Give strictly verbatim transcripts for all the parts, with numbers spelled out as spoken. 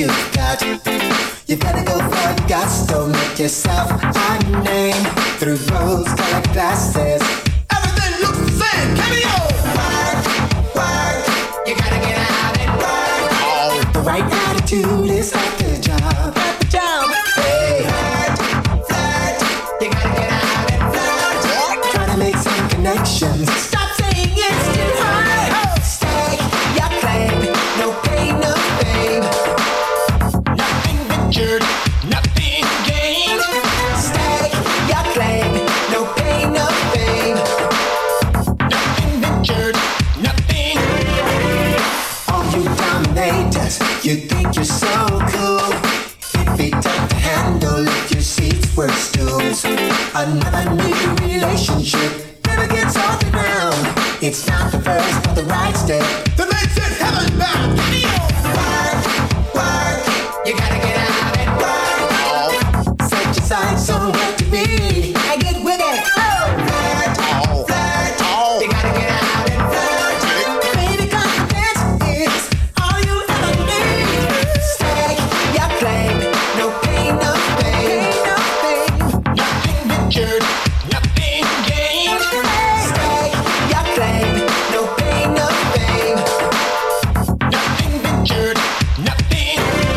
you got. You better go for the guts, don't make yourself a name through rose-colored glasses. Everything looks the same, cameo! Work, work, you gotta get out and work. Oh. The right attitude is at the job. At the job. Hey, flirt, flirt, you gotta get out and flirt. Try to make some connections. Stop saying it's too hard. Oh. Stay your claim, no pain, no fame. Nothing ventured, nothing gained. Stay your claim, no pain, no fame. Nothing ventured, nothing. All you dominators, you think you're so cool. It'd be tough to handle if your seats were stools. Another new relationship never gets off the ground. It's not the first but the right step. The makes it heaven bound. Work, work, you gotta get out and work. Set your sights on what to be. I get with it. Oh, flirt, flirt, you gotta get out and flirt. Baby, confidence is all you ever need. Stake your claim, no pain, no pain, no pain. Nothing ventured, nothing gained. Stake your claim, no pain, no pain. Nothing ventured, nothing.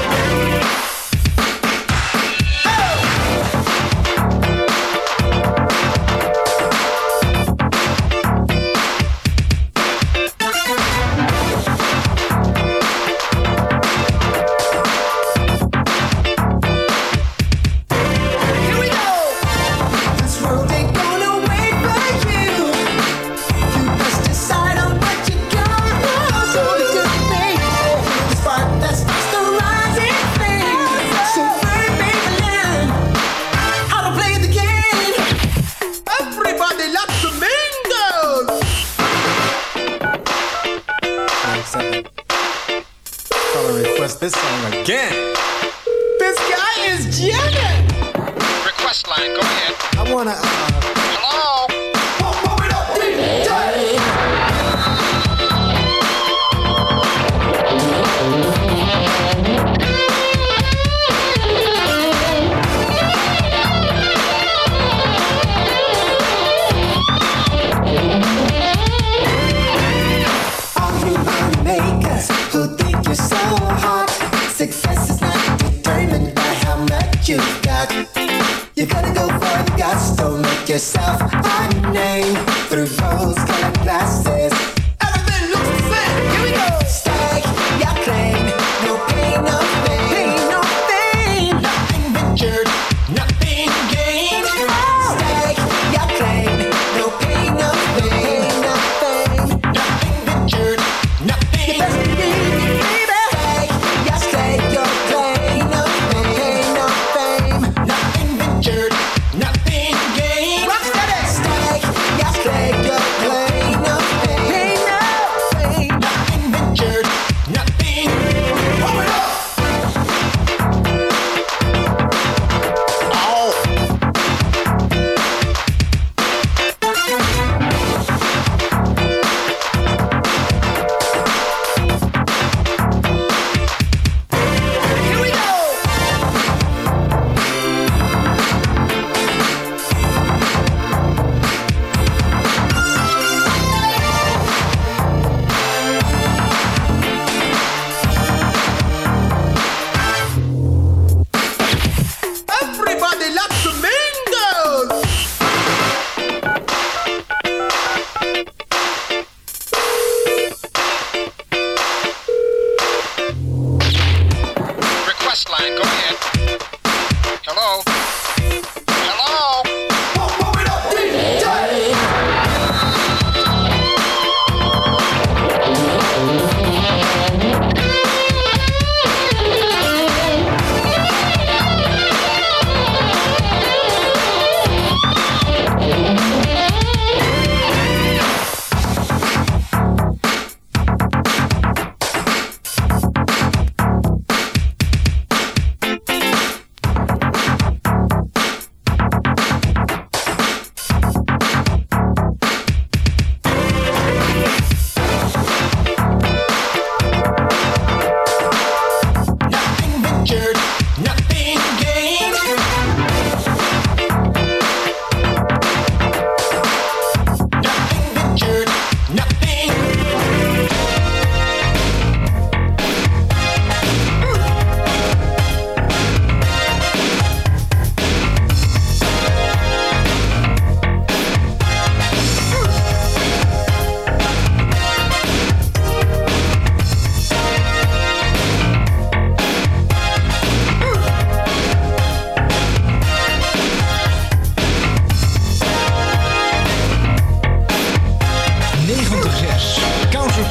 Here we go. This road ain't gonna wait for you. You must decide on what you're gonna do. The spark that starts the rising flame. So burn, baby, learn how to play the game. Everybody loves flamingos. Gonna request this song again. This guy is jamming. Request line, go ahead. I wanna, uh, Hello? Pump, pump it up, D J. All you makers who think you're so hot. Success is not determined by how much you got. You gotta go for the guts, don't make yourself a name through rose-colored glasses. Everything looks the same. Here we go. Stake your claim, no pain, no pain, no pain. Nothing ventured, nothing gained. Stake your claim, no pain, no pain, no pain. Nothing ventured, nothing. Stake your, stake your claim, no pain, no fame. Nothing ventured, nothing gained. Stake your, stake your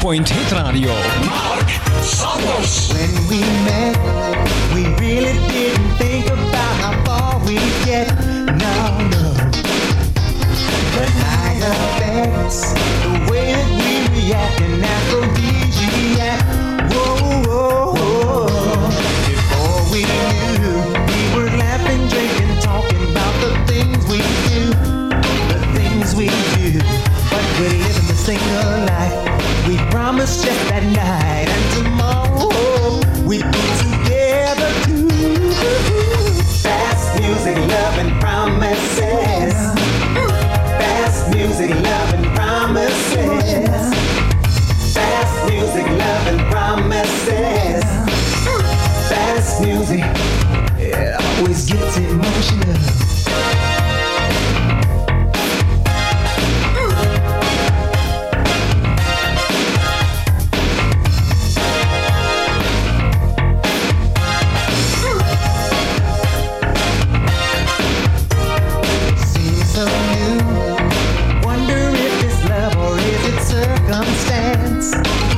Point Hit Radio. Mark Santos. When we met, we really didn't think about how far we'd get. No, no. The night affects the way that we react and aphrodisiac. Whoa, whoa, whoa. Before we knew, we were laughing, drinking, talking about the things we do, the things we do. But we're living the single life. We promised just that night, and tomorrow we'd be together too. Fast music, love and promises. Fast music, love and promises. Fast music, love and promises. Fast music, it always gets emotional. Circumstance.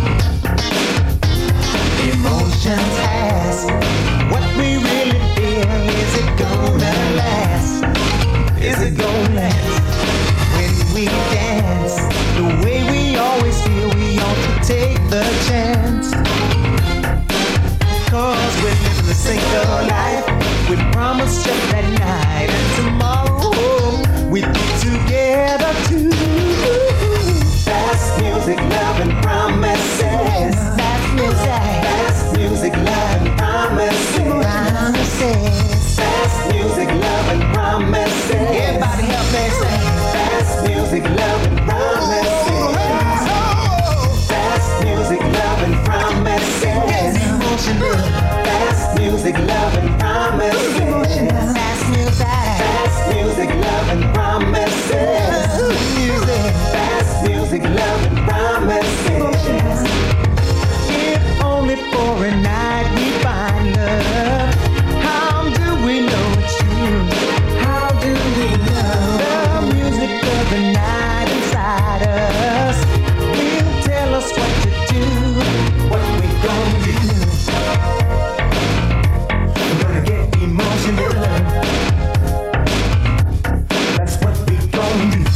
Emotions ask what we really feel. Is it gonna last? Is it gonna last? When we dance the way we always feel, we ought to take the chance. Cause we're living the single life. We promised just that night, and tomorrow we'd be together too. Fast music, love and promises. Fast music. Fast music, love and promises. Promises. Fast music, love and promises. Everybody help me say. Fast music, love and promises. Fast music, love and promises. Emotional. Fast music, love and promises. Fast music. Fast music, love and promises. Music. Fast music, love and promises. If only for a night we find love. How do we know it's true? How do we know? The music of the night inside us will tell us what to do, what we gonna do. We're gonna get emotional. That's what we gonna do.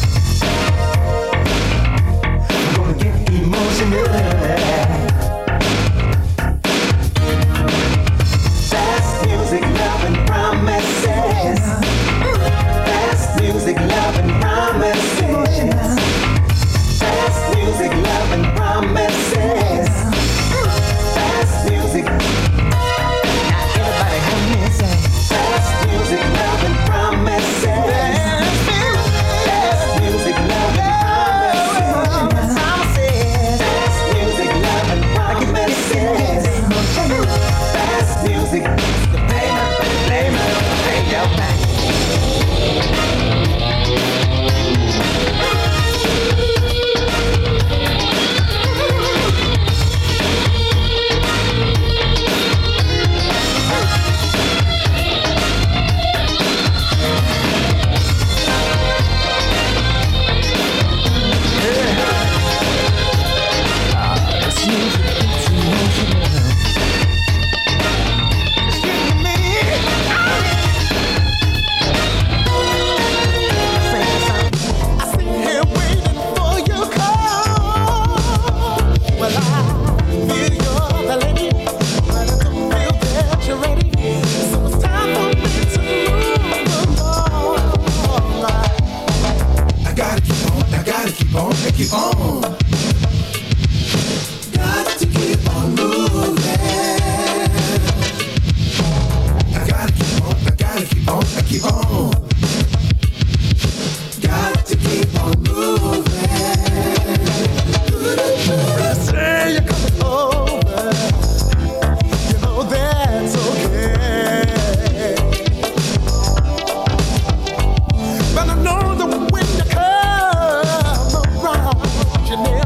We're gonna get emotional. Fast music, love and promises. Fast music, love and promises. Fast music, love and promises. Fast music. Now everybody help me say. Fast music, love and promises. Fast music, love and promises. Fast music, love and promises. Fast music. The payment, the payment, pay your back. This music is emotional. Excuse me. Say something. I sit here waiting for your call. Well, I feel you're the lady, but I don't feel that you're ready. So it's time for me to move along. I gotta keep on, I gotta keep on, I keep on. Got to keep on moving. I gotta keep on, I gotta keep on, I keep on. Got to keep on moving. Say you're coming over, you know that's okay. But I know that when you come around, you never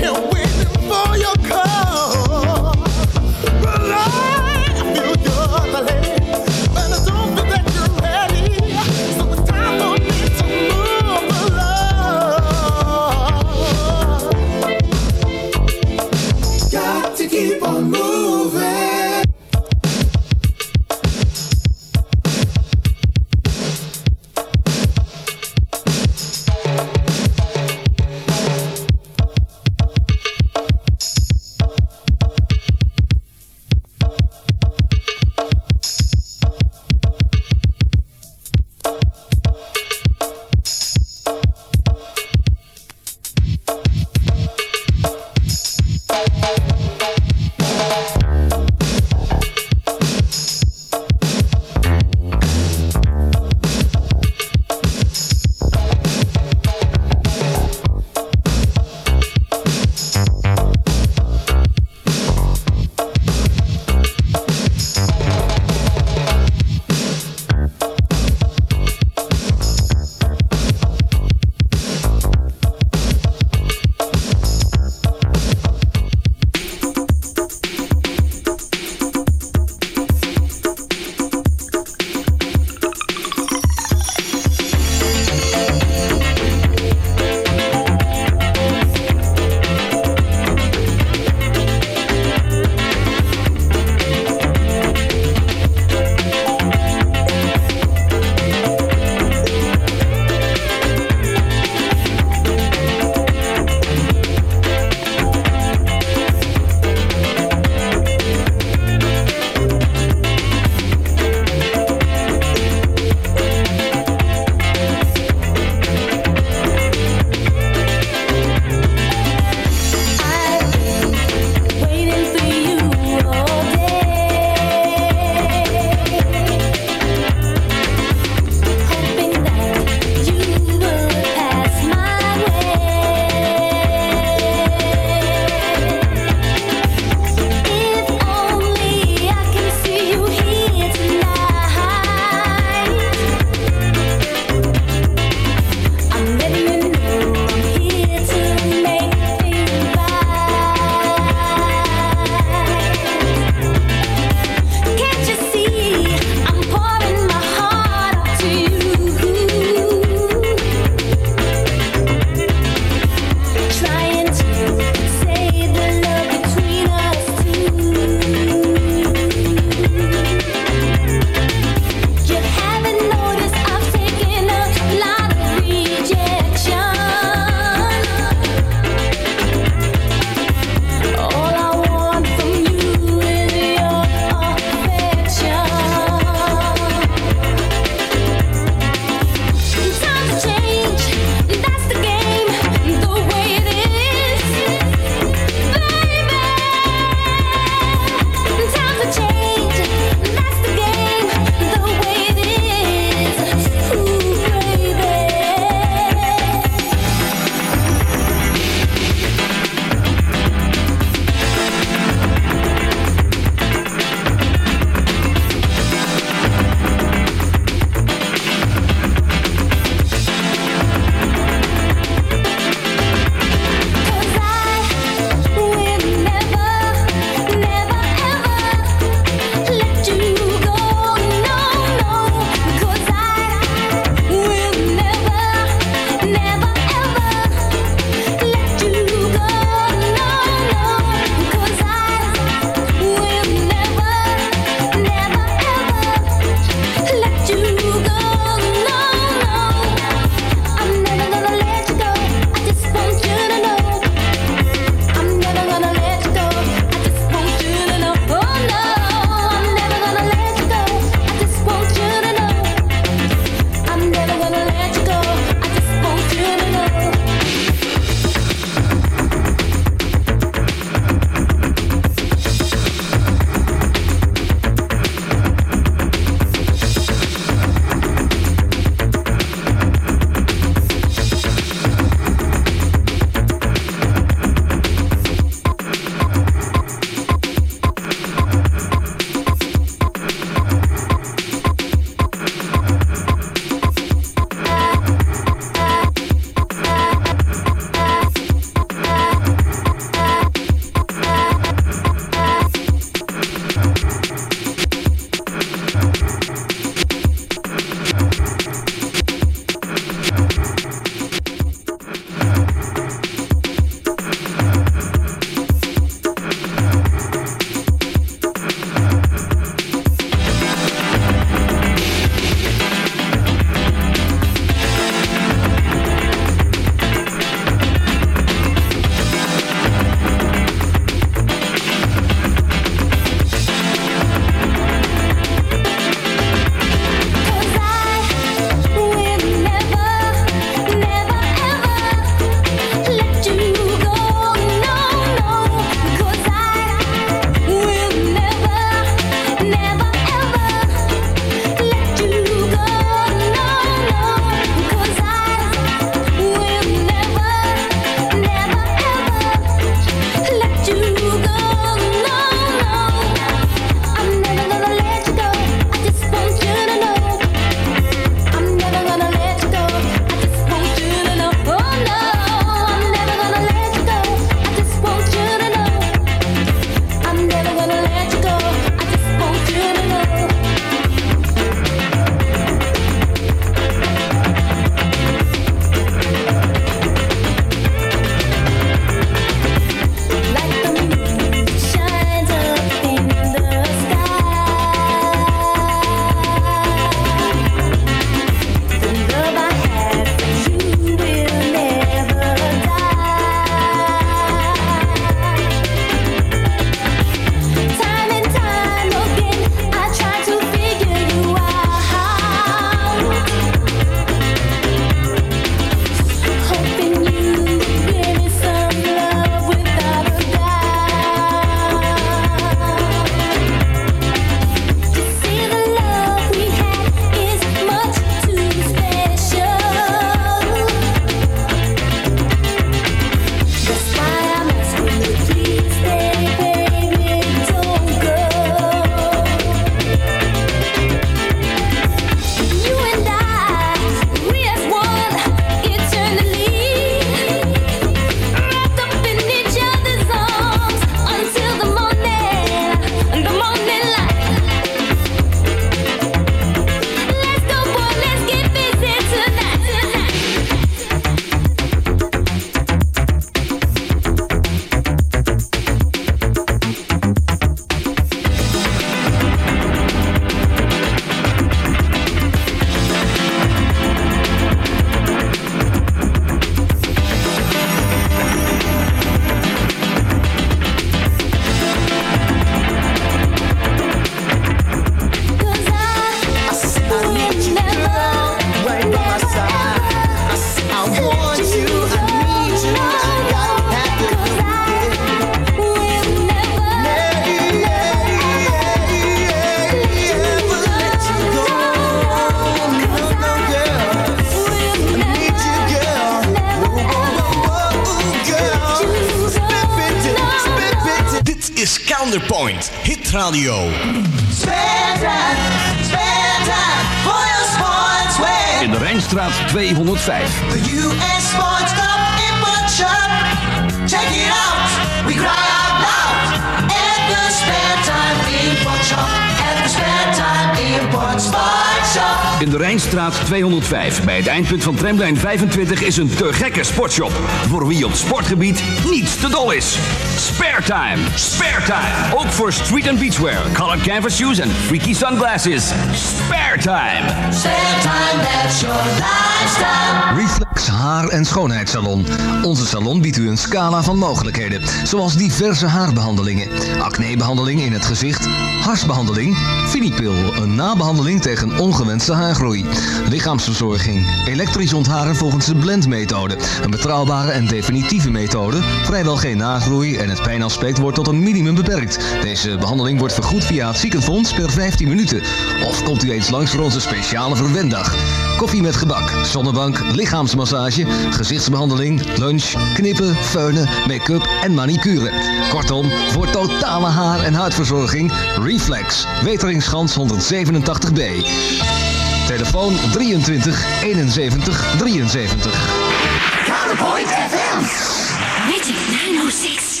Thunderpoint, Hit Radio. Spare time, spare time for your sports wear. In de Rijnstraat tweehonderdvijf. The U S Sports Club Import Shop. Check it out, we cry out loud. At the Spare Time Import Shop. At the Spare Time Import Sports Shop. In de Rijnstraat tweehonderdvijf, bij het eindpunt van tramlijn vijfentwintig, is een te gekke sportshop. Voor wie op sportgebied niets te dol is. Spare Time, Spare Time. Ook voor street and beachwear, colored canvas shoes en freaky sunglasses. Spare Time. Spare Time, that's your lifestyle. Reflex Haar- en Schoonheidssalon. Onze salon biedt u een scala van mogelijkheden, zoals diverse haarbehandelingen, acnebehandeling in het gezicht, harsbehandeling, finipil, een nabehandeling tegen ongewenste haargroei, lichaamsverzorging, elektrisch ontharen volgens de blendmethode, een betrouwbare en definitieve methode, vrijwel geen nagroei en het pijnaspect wordt tot een minimum beperkt. Deze behandeling wordt vergoed via het ziekenfonds per vijftien minuten. Of komt u eens langs voor onze speciale verwendag. Koffie met gebak, zonnebank, lichaamsmassage, gezichtsbehandeling, lunch, knippen, feunen, make-up en manicure. Kortom, voor totale haar- en huidverzorging, Reflex, Weteringschans honderdzevenentachtig B. Telefoon drieëntwintig eenenzeventig drieënzeventig. Counterpoint F M. Magic negen zes.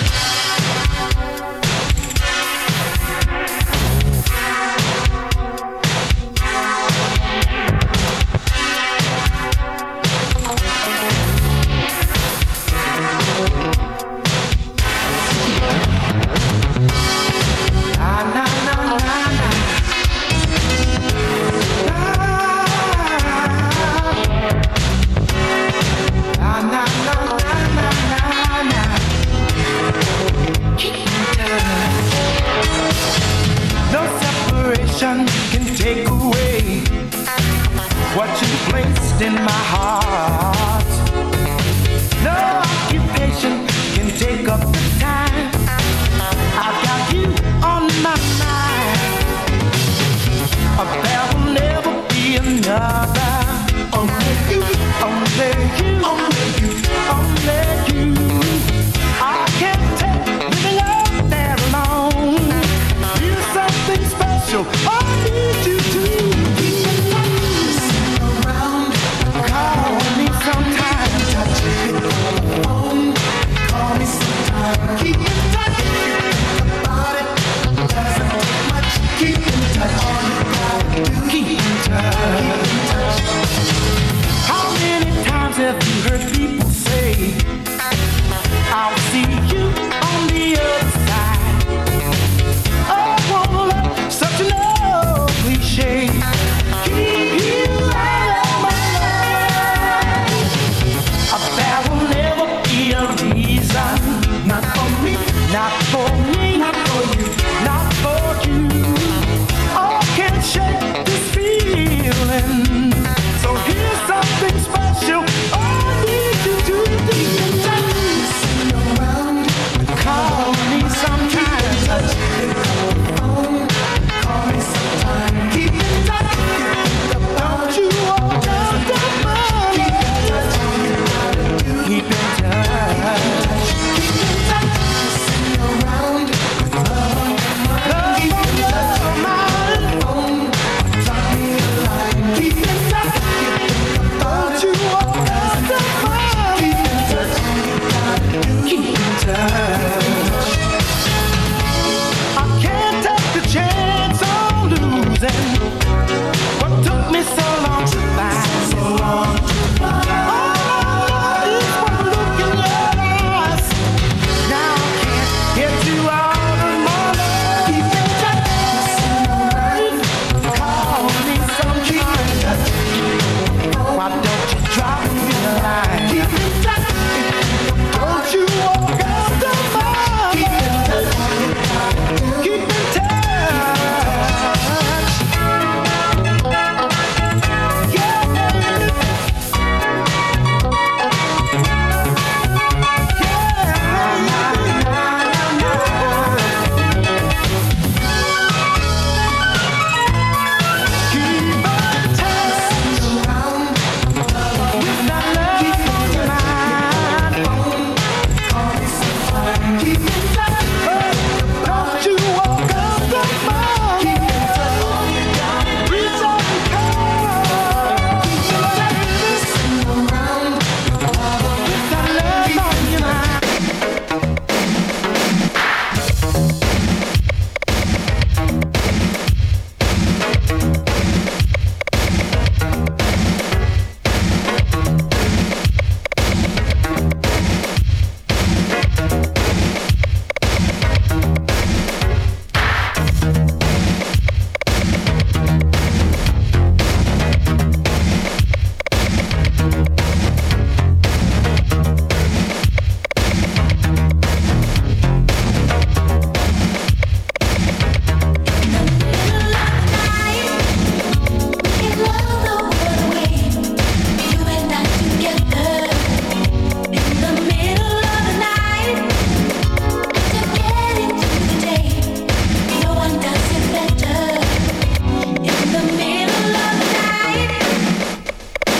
Can take away what you placed in my heart. No occupation can take up the time. I've got you on my mind. There will never be another. Only you, only you, only you, only you. I can't take the love that alone. You're something special. I need you to be around. Call me sometime. Touch it on the phone. Call me sometime. Keep in touch. About it doesn't take much. Keep in touch. All you gotta do. Keep in touch. Keep in touch.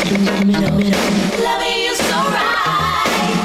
Loving you so right.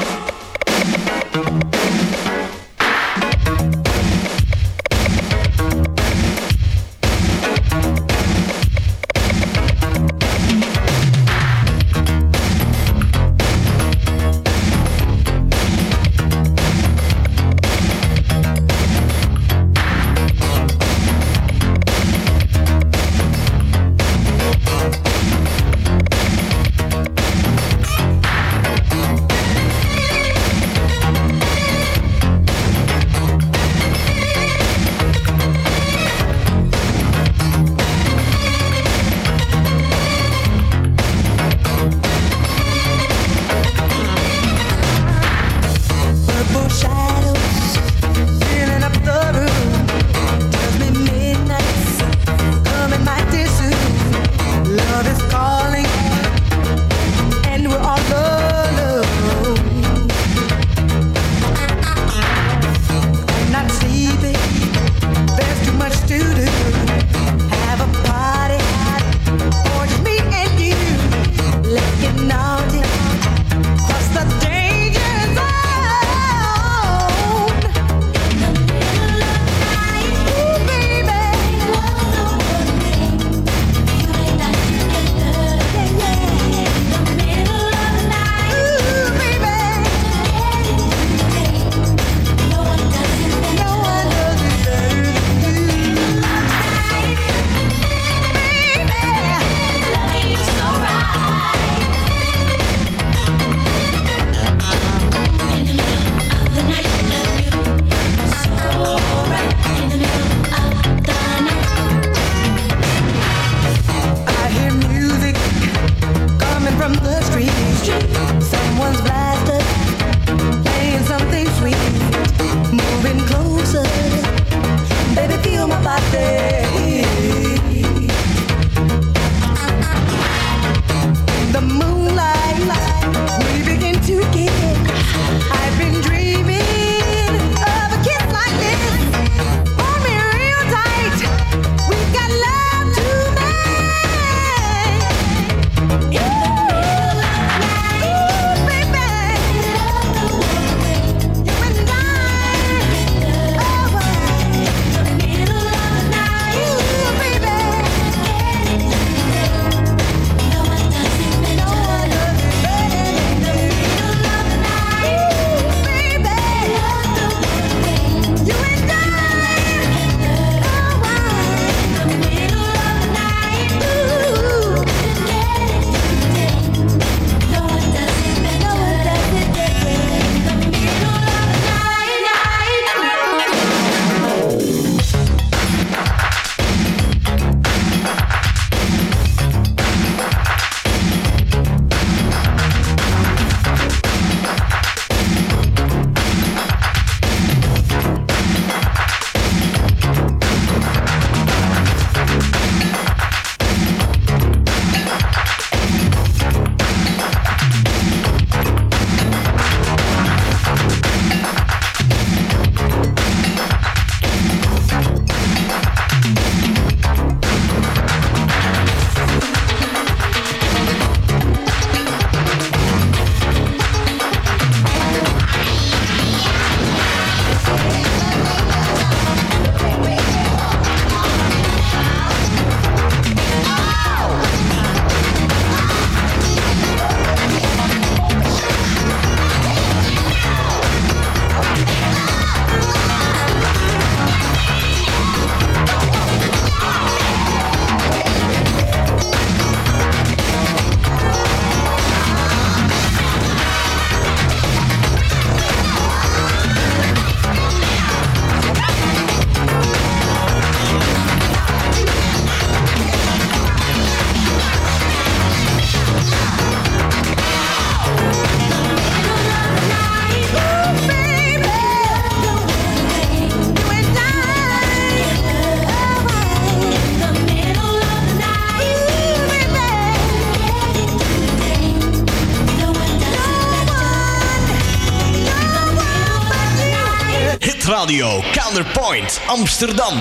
Radio Counterpoint Amsterdam.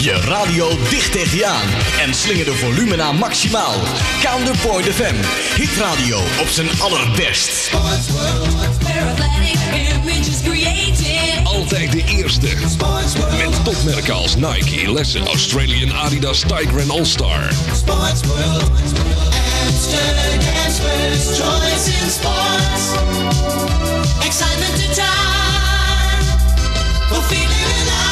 Je radio dicht tegen je aan en slinger de volume naar maximaal. Counterpoint F M, hitradio op zijn allerbest. Altijd de eerste. Met topmerken als Nike, Lessen, Australian Adidas, Tiger en All-Star. Amsterdam's first choice in sports. Excitement to time. For feeling alive.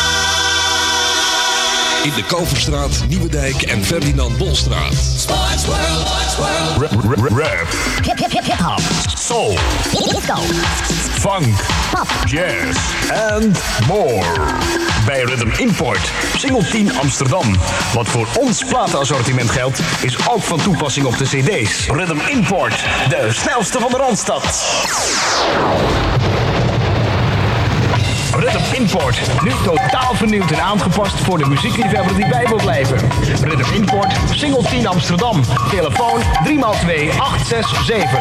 In de Kalverstraat, Nieuwedijk en Ferdinand Bolstraat. Sports World, Sports World. Rap, hip-hop, soul, disco, funk, pop, jazz and more. Bij Rhythm Import, Single tien Amsterdam. Wat voor ons platenassortiment geldt, is ook van toepassing op de cd's. Rhythm Import, de snelste van de Randstad. Rhythm Import, nu totaal vernieuwd en aangepast voor de muziekliefhebber die bij wil blijven. Rhythm Import, Single tien Amsterdam. Telefoon drie maal twee acht zes zeven.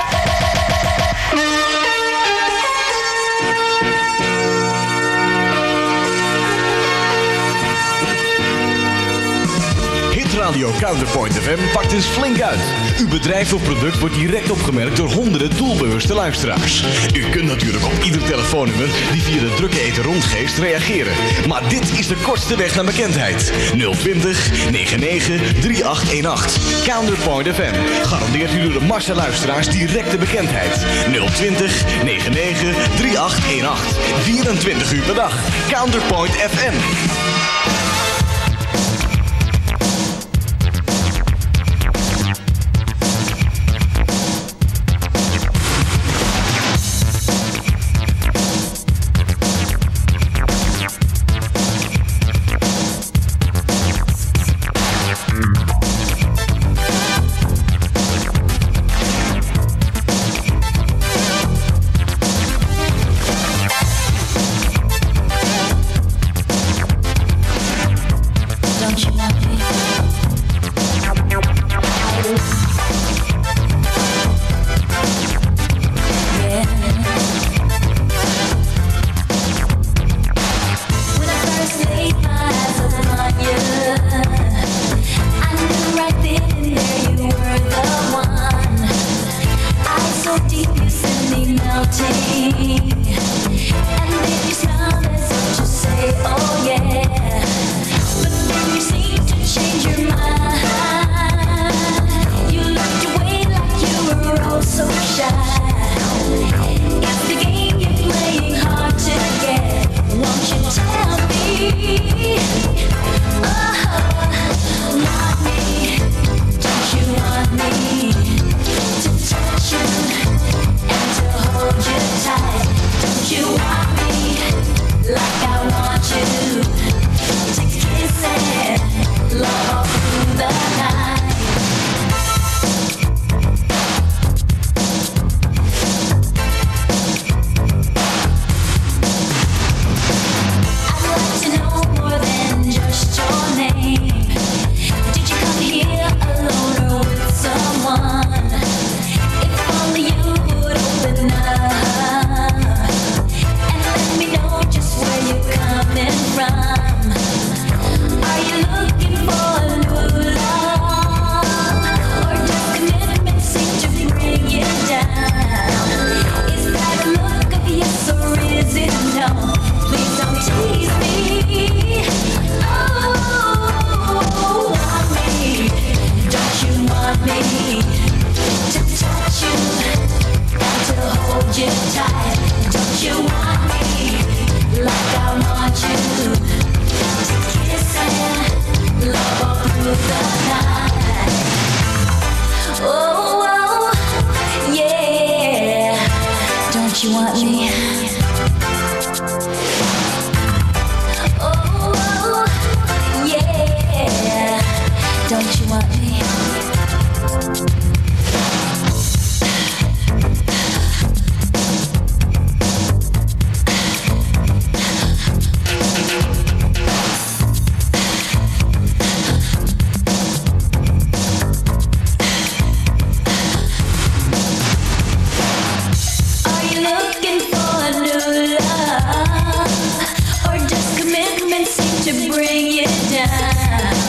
Radio Counterpoint F M pakt eens flink uit. Uw bedrijf of product wordt direct opgemerkt door honderden doelbewuste luisteraars. U kunt natuurlijk op ieder telefoonnummer die via de drukke ether rondgeest reageren. Maar dit is de kortste weg naar bekendheid. nul twintig negenennegentig drieëntachtig achttienacht. Counterpoint F M garandeert u door de massa luisteraars directe bekendheid. nul twintig negenennegentig drieëntachtig achttienacht. vierentwintig uur per dag. Counterpoint F M. Looking for to bring you down.